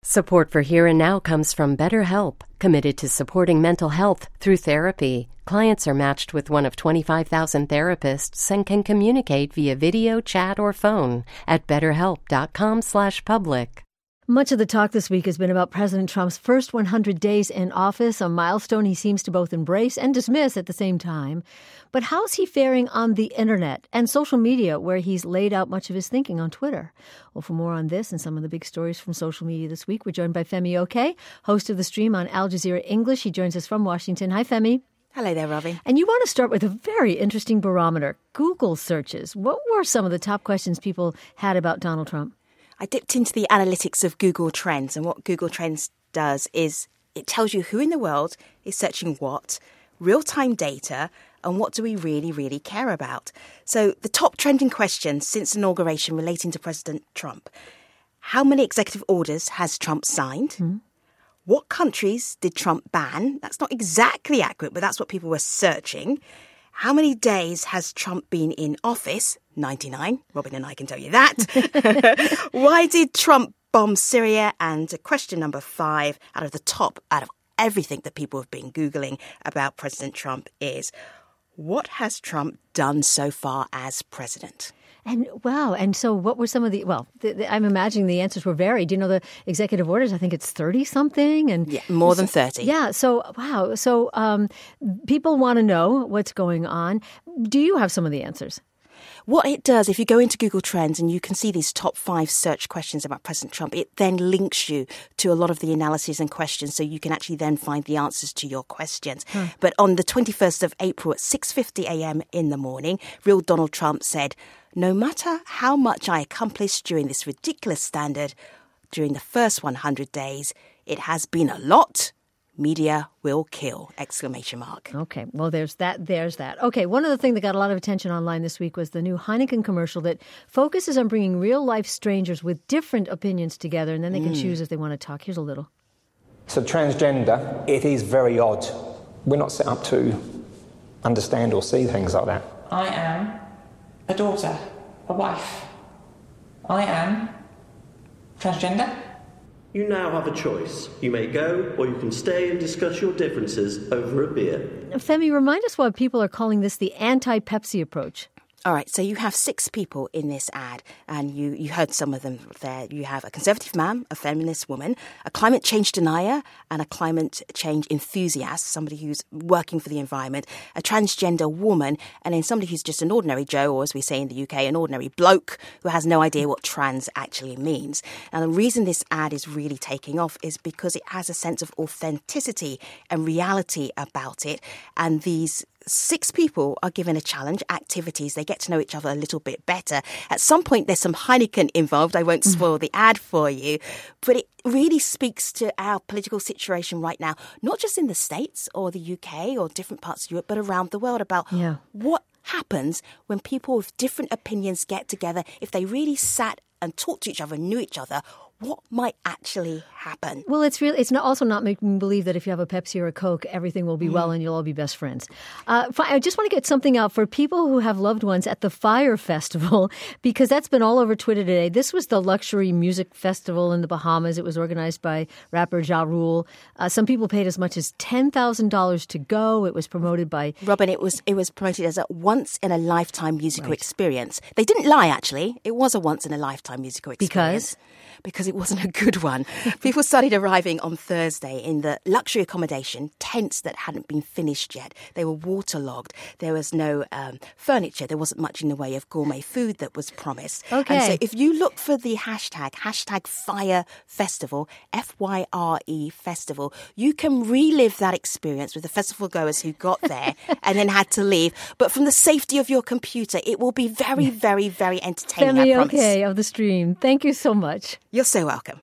Support for Here and Now comes from BetterHelp, committed to supporting mental health through therapy. Clients are matched with one of 25,000 therapists and can communicate via video, chat, or phone at betterhelp.com/public. Much of the talk this week has been about President Trump's first 100 days in office, a milestone he seems to both embrace and dismiss at the same time. But how's he faring on the internet and social media, where he's laid out much of his thinking on Twitter? Well, for more on this and some of the big stories from social media this week, we're joined by Femi Oke, host of the stream on Al Jazeera English. He joins us from Washington. Hi, Femi. Hello there, Robbie. And you want to start with a very interesting barometer, Google searches. What were some of the top questions people had about Donald Trump? I dipped into the analytics of Google Trends, and what Google Trends does is it tells you who in the world is searching what, real-time data, and what do we really, really care about. So the top trending questions since inauguration relating to President Trump. How many executive orders has Trump signed? Mm-hmm. What countries did Trump ban? That's not exactly accurate, but that's what people were searching. How many days has Trump been in office? 99. Robin and I can tell you that. Why did Trump bomb Syria? And question number 5 out of everything that people have been Googling about President Trump is, what has Trump done so far as president? And wow. And so what were some of I'm imagining the answers were varied. You know, the executive orders, I think it's 30 something. And yeah, more than 30. Yeah. So, wow. So people want to know what's going on. Do you have some of the answers? What it does, if you go into Google Trends and you can see these top 5 search questions about President Trump, it then links you to a lot of the analyses and questions, so you can actually then find the answers to your questions. But on the 21st of April at 6:50 a.m. in the morning, real Donald Trump said, "No matter how much I accomplished during this ridiculous standard, during the first 100 days, it has been a lot. Media will kill!" ! Okay, well, there's that. Okay, one other thing that got a lot of attention online this week was the new Heineken commercial that focuses on bringing real-life strangers with different opinions together, and then they can choose if they want to talk. Here's a little. So transgender, it is very odd. We're not set up to understand or see things like that. I am a daughter, a wife. I am transgender. You now have a choice. You may go, or you can stay and discuss your differences over a beer. Femi, remind us why people are calling this the anti-Pepsi approach. All right, so you have 6 people in this ad, and you heard some of them there. You have a conservative man, a feminist woman, a climate change denier, and a climate change enthusiast, somebody who's working for the environment, a transgender woman, and then somebody who's just an ordinary Joe, or as we say in the UK, an ordinary bloke who has no idea what trans actually means. And the reason this ad is really taking off is because it has a sense of authenticity and reality about it, and these 6 people are given a challenge, activities. They get to know each other a little bit better. At some point, there's some Heineken involved. I won't spoil the ad for you, but it really speaks to our political situation right now, not just in the States or the UK or different parts of Europe, but around the world, about what happens when people with different opinions get together. If they really sat and talked to each other, knew each other, what might actually happen? Well, it's also not making me believe that if you have a Pepsi or a Coke, everything will be well and you'll all be best friends. I just want to get something out for people who have loved ones at the Fyre Festival, because that's been all over Twitter today. This was the luxury music festival in the Bahamas. It was organized by rapper Ja Rule. Some people paid as much as $10,000 to go. It was promoted by... Robin, it was promoted as a once-in-a-lifetime musical experience. They didn't lie, actually. It was a once-in-a-lifetime musical experience. Because it wasn't a good one. People started arriving on Thursday in the luxury accommodation, tents that hadn't been finished yet. They were waterlogged. There was no furniture. There wasn't much in the way of gourmet food that was promised. Okay. And so if you look for the hashtag Fyre Festival, Fyre Festival, you can relive that experience with the festival goers who got there and then had to leave. But from the safety of your computer, it will be very, very, very entertaining, I promise. Femi Oke of the stream. Thank you so much. You're so welcome.